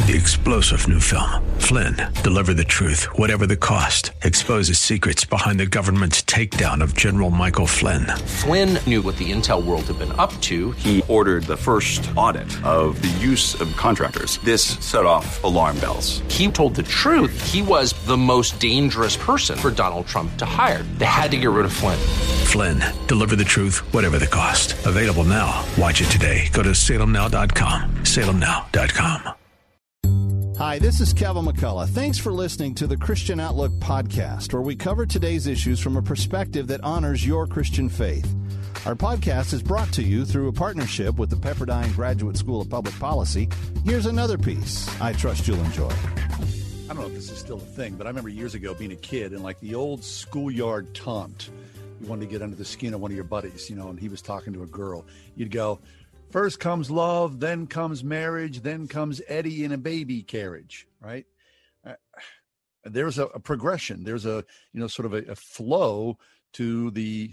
The explosive new film, Flynn, deliver the truth, whatever the cost, exposes secrets behind the government's takedown of General Michael Flynn. Flynn knew what the intel world had been up to. He ordered the first audit of the use of contractors. This set off alarm bells. He told the truth. He was the most dangerous person for Donald Trump to hire. They had to get rid of Flynn. Flynn, deliver the truth, whatever the cost. Available now. Watch it today. Go to salemnow.com. salemnow.com. Hi, this is Kevin McCullough. Thanks for listening to the Christian Outlook podcast, where we cover today's issues from a perspective that honors your Christian faith. Our podcast is brought to you through a partnership with the Pepperdine Graduate School of Public Policy. Here's another piece I trust you'll enjoy. I don't know if this is still a thing, but I remember years ago being a kid and like the old schoolyard taunt. You wanted to get under the skin of one of your buddies, and he was talking to a girl. You'd go, first comes love, then comes marriage, then comes Eddie in a baby carriage, right? There's a progression. There's a, sort of a flow to the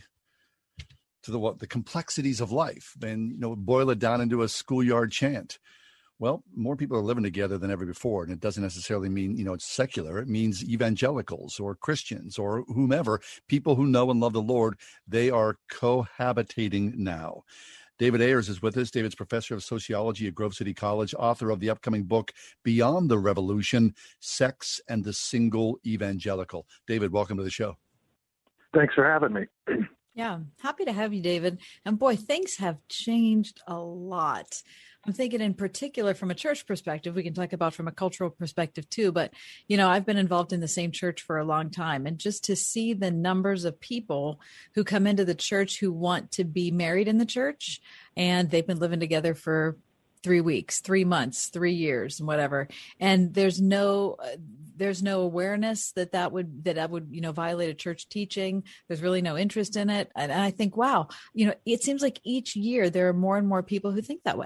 complexities of life. Then, boil it down into a schoolyard chant. Well, more people are living together than ever before, and it doesn't necessarily mean, it's secular. It means evangelicals or Christians or whomever, people who know and love the Lord, they are cohabitating now. David Ayers is with us. David's professor of sociology at Grove City College, author of the upcoming book, Beyond the Revolution, Sex and the Single Evangelical. David, welcome to the show. Thanks for having me. Yeah, happy to have you, David. And boy, things have changed a lot. I'm thinking in particular from a church perspective, we can talk about from a cultural perspective too, but, I've been involved in the same church for a long time. And just to see the numbers of people who come into the church who want to be married in the church, and they've been living together for 3 weeks, 3 months, 3 years, and whatever. And there's no awareness that would violate a church teaching. There's really no interest in it. And I think, wow, it seems like each year there are more and more people who think that way.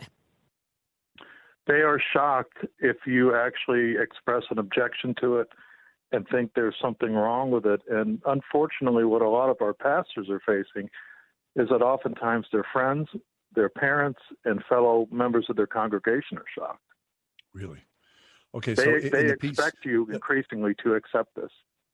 They are shocked if you actually express an objection to it and think there's something wrong with it. And unfortunately, what a lot of our pastors are facing is that oftentimes their friends, their parents, and fellow members of their congregation are shocked. Really? Okay. They expect you increasingly to accept this.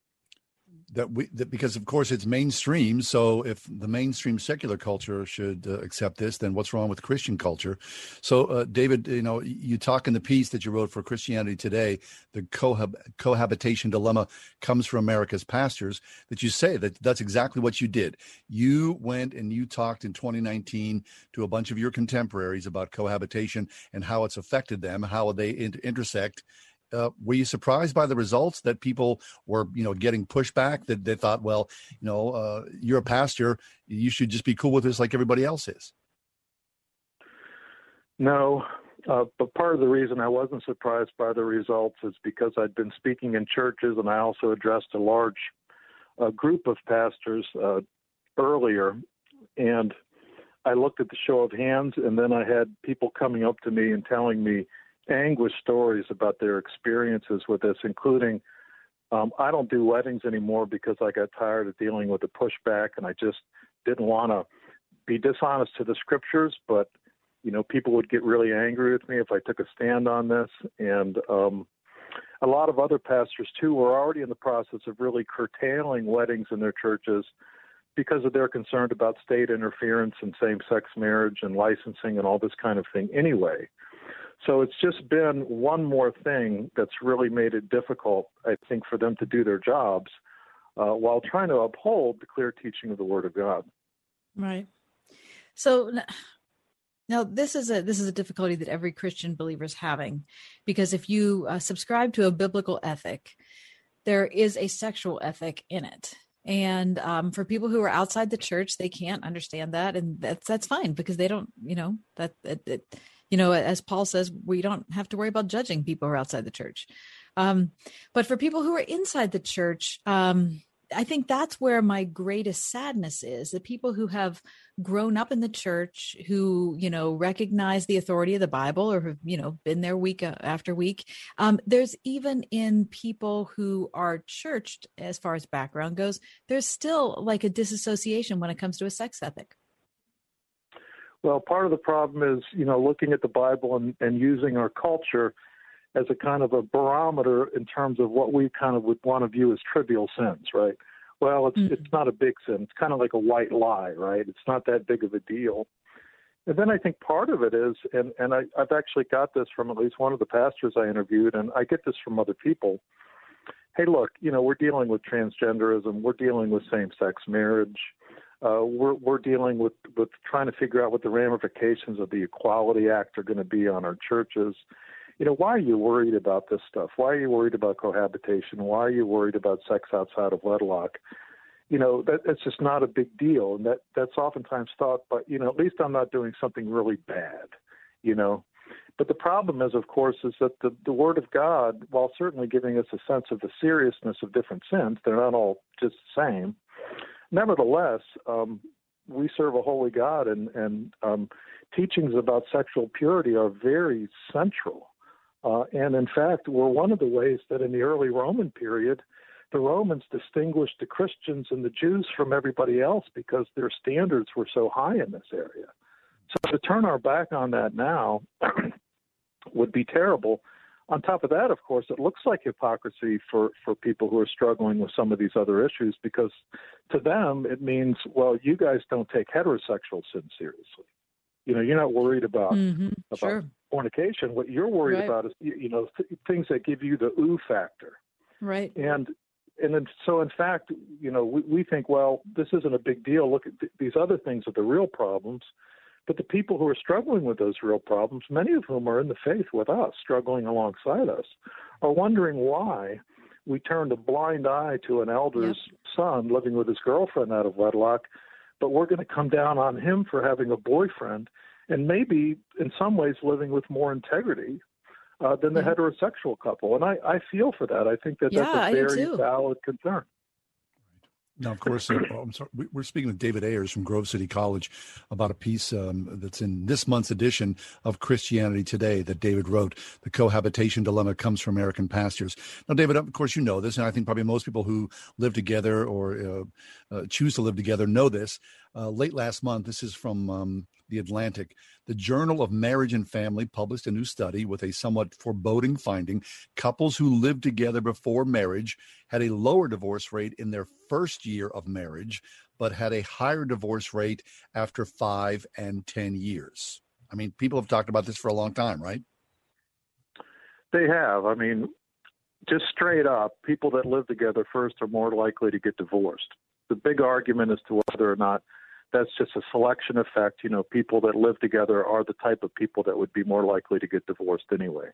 Because of course it's mainstream. So if the mainstream secular culture should accept this, then what's wrong with Christian culture? So David, you talk in the piece that you wrote for Christianity Today, the cohabitation dilemma comes from America's pastors, that you say that's exactly what you did. You went and you talked in 2019 to a bunch of your contemporaries about cohabitation and how it's affected them, how they intersect. Were you surprised by the results that people were, getting pushback, that they thought, well, you're a pastor, you should just be cool with this like everybody else is? No, but part of the reason I wasn't surprised by the results is because I'd been speaking in churches, and I also addressed a large group of pastors earlier, and I looked at the show of hands, and then I had people coming up to me and telling me anguished stories about their experiences with this, including I don't do weddings anymore because I got tired of dealing with the pushback, and I just didn't want to be dishonest to the scriptures, but people would get really angry with me if I took a stand on this. And a lot of other pastors too were already in the process of really curtailing weddings in their churches because of their concern about state interference and same-sex marriage and licensing and all this kind of thing anyway. So it's just been one more thing that's really made it difficult, I think, for them to do their jobs while trying to uphold the clear teaching of the Word of God. Right. So now this is a difficulty that every Christian believer is having, because if you subscribe to a biblical ethic, there is a sexual ethic in it. And for people who are outside the church, they can't understand that, and that's fine, because they don't, as Paul says, we don't have to worry about judging people who are outside the church. But for people who are inside the church, I think that's where my greatest sadness is. The people who have grown up in the church, who, recognize the authority of the Bible, or have, been there week after week. There's even in people who are churched, as far as background goes, there's still like a disassociation when it comes to a sex ethic. Well, part of the problem is, looking at the Bible and using our culture as a kind of a barometer in terms of what we kind of would want to view as trivial sins, right? Well, it's not a big sin. It's kind of like a white lie, right? It's not that big of a deal. And then I think part of it is, and I've actually got this from at least one of the pastors I interviewed, and I get this from other people. Hey, look, we're dealing with transgenderism. We're dealing with same-sex marriage. We're dealing with trying to figure out what the ramifications of the Equality Act are going to be on our churches. Why are you worried about this stuff? Why are you worried about cohabitation? Why are you worried about sex outside of wedlock? That's just not a big deal. And that's oftentimes thought, but, at least I'm not doing something really bad, But the problem is, of course, is that the Word of God, while certainly giving us a sense of the seriousness of different sins, they're not all just the same. Nevertheless, we serve a holy God, and teachings about sexual purity are very central. And in fact, were one of the ways that in the early Roman period, the Romans distinguished the Christians and the Jews from everybody else because their standards were so high in this area. So to turn our back on that now would be terrible. On top of that, of course, it looks like hypocrisy for people who are struggling with some of these other issues, because to them it means, well, you guys don't take heterosexual sin seriously. You're not worried about Sure. fornication. What you're worried about is, things that give you the ooh factor. Right. And then, so in fact, we think, well, this isn't a big deal. Look at these other things are the real problems. But the people who are struggling with those real problems, many of whom are in the faith with us, struggling alongside us, are wondering why we turned a blind eye to an elder's son living with his girlfriend out of wedlock, but we're going to come down on him for having a boyfriend and maybe in some ways living with more integrity than the heterosexual couple. And I feel for that. I think that's a very valid concern. Now, of course, I'm sorry, we're speaking with David Ayers from Grove City College about a piece that's in this month's edition of Christianity Today that David wrote. The cohabitation dilemma comes from American pastors. Now, David, of course, you know this, and I think probably most people who live together or choose to live together know this. Late last month, this is from The Atlantic, the Journal of Marriage and Family published a new study with a somewhat foreboding finding. Couples who lived together before marriage had a lower divorce rate in their first year of marriage, but had a higher divorce rate after 5 and 10 years. I mean, people have talked about this for a long time, right? They have. I mean, just straight up, people that live together first are more likely to get divorced. The big argument as to whether or not that's just a selection effect. People that live together are the type of people that would be more likely to get divorced anyway.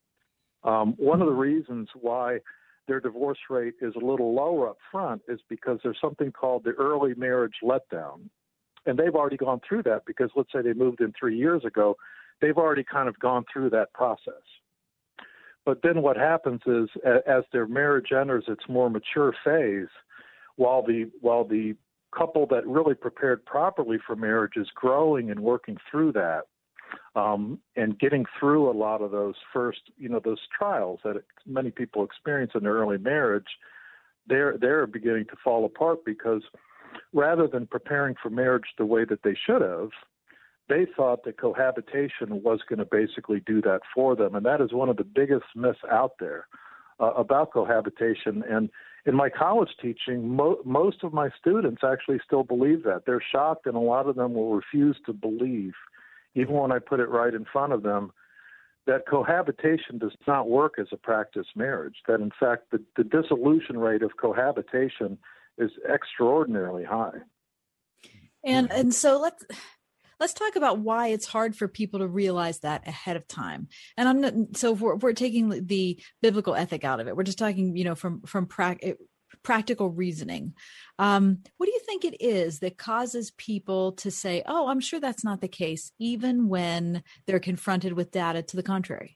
One of the reasons why their divorce rate is a little lower up front is because there's something called the early marriage letdown. And they've already gone through that because let's say they moved in 3 years ago, they've already kind of gone through that process. But then what happens is as their marriage enters its more mature phase, while the couple that really prepared properly for marriage is growing and working through that, and getting through a lot of those first, those trials that many people experience in their early marriage, they're beginning to fall apart because rather than preparing for marriage the way that they should have, they thought that cohabitation was going to basically do that for them. And that is one of the biggest myths out there about cohabitation. And in my college teaching, most of my students actually still believe that. They're shocked, and a lot of them will refuse to believe, even when I put it right in front of them, that cohabitation does not work as a practice marriage, that in fact the dissolution rate of cohabitation is extraordinarily high. And so let's talk about why it's hard for people to realize that ahead of time. And I'm not, so if we're taking the biblical ethic out of it, we're just talking, from practical reasoning. What do you think it is that causes people to say, oh, I'm sure that's not the case, even when they're confronted with data to the contrary?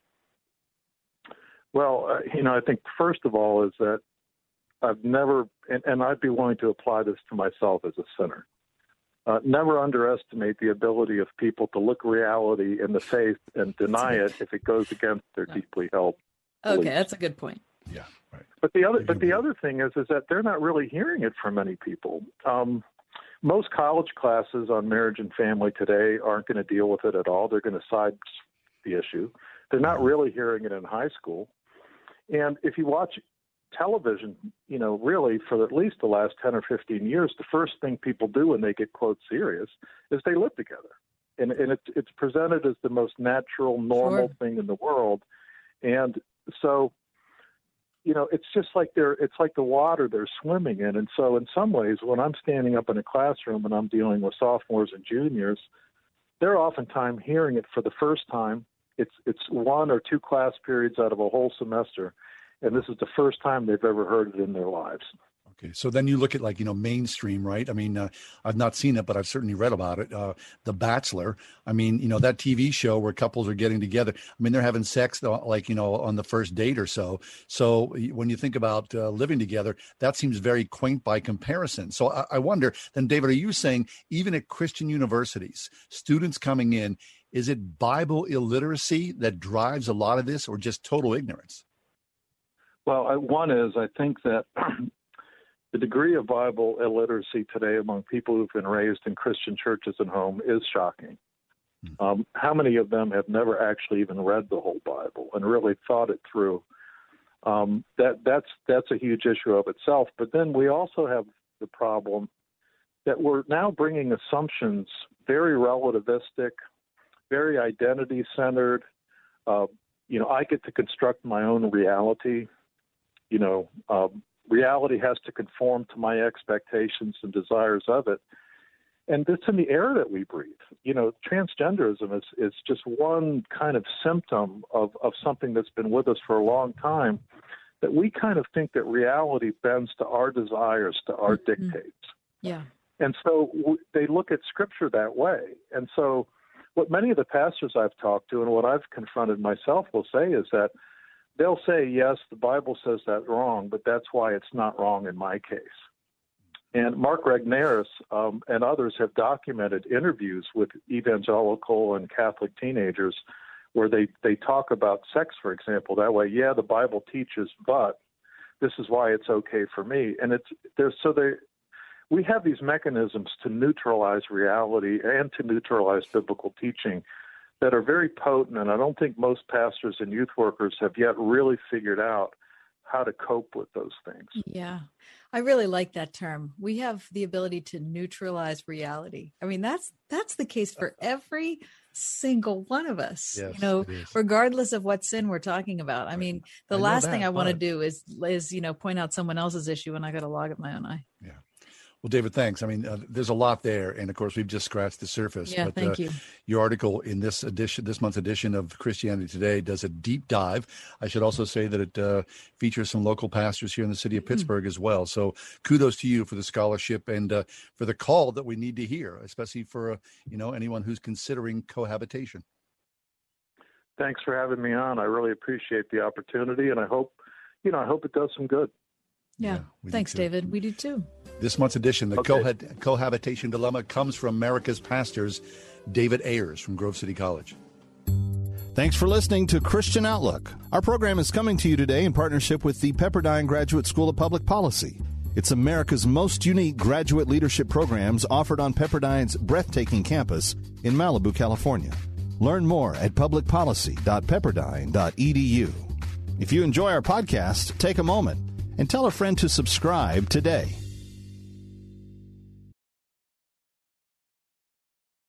Well, I think first of all is that I've never, and I'd be willing to apply this to myself as a sinner. Never underestimate the ability of people to look reality in the face and deny it if it goes against their deeply held beliefs. Okay, that's a good point. Yeah, right. But the other thing is that they're not really hearing it from many people. Most college classes on marriage and family today aren't going to deal with it at all. They're going to side the issue. They're not really hearing it in high school. And if you watch television, really for at least the last 10 or 15 years, the first thing people do when they get, quote, serious is they live together. And it's presented as the most natural, normal thing in the world. And so, it's just like it's like the water they're swimming in. And so in some ways, when I'm standing up in a classroom and I'm dealing with sophomores and juniors, they're oftentimes hearing it for the first time. It's one or two class periods out of a whole semester. And this is the first time they've ever heard it in their lives. Okay, so then you look at mainstream, right? I mean, I've not seen it, but I've certainly read about it. The Bachelor. I mean, that TV show where couples are getting together. I mean, they're having sex on the first date or so. So when you think about living together, that seems very quaint by comparison. So I wonder, then, David, are you saying even at Christian universities, students coming in, is it Bible illiteracy that drives a lot of this, or just total ignorance? Well, one is, I think that the degree of Bible illiteracy today among people who've been raised in Christian churches and home is shocking. How many of them have never actually even read the whole Bible and really thought it through? That's a huge issue of itself. But then we also have the problem that we're now bringing assumptions, very relativistic, very identity-centered. I get to construct my own reality. Reality has to conform to my expectations and desires of it. And it's in the air that we breathe. Transgenderism is just one kind of symptom of something that's been with us for a long time, that we kind of think that reality bends to our desires, to our dictates. Yeah. And so they look at Scripture that way. And so what many of the pastors I've talked to and what I've confronted myself will say is that they'll say, yes, the Bible says that wrong, but that's why it's not wrong in my case. And Mark Regnerus and others have documented interviews with evangelical and Catholic teenagers where they talk about sex, for example, that way. Yeah, the Bible teaches, but this is why it's okay for me. And we have these mechanisms to neutralize reality and to neutralize biblical teaching that are very potent, and I don't think most pastors and youth workers have yet really figured out how to cope with those things. Yeah, I really like that term. We have the ability to neutralize reality. I mean, that's the case for every single one of us, yes, regardless of what sin we're talking about. I mean, the last thing I want to do is point out someone else's issue when I got to log at my own eye. Yeah. Well, David, thanks. I mean, there's a lot there, and of course, we've just scratched the surface. Yeah, thank you. Your article in this month's edition of Christianity Today does a deep dive. I should also say that it features some local pastors here in the city of Pittsburgh as well. So, kudos to you for the scholarship and for the call that we need to hear, especially for anyone who's considering cohabitation. Thanks for having me on. I really appreciate the opportunity, and I hope it does some good. Yeah. Thanks, David. We do too. This month's edition, the Cohabitation Dilemma, comes from America's Pastors, David Ayers from Grove City College. Thanks for listening to Christian Outlook. Our program is coming to you today in partnership with the Pepperdine Graduate School of Public Policy. It's America's most unique graduate leadership programs offered on Pepperdine's breathtaking campus in Malibu, California. Learn more at publicpolicy.pepperdine.edu. If you enjoy our podcast, take a moment and tell a friend to subscribe today.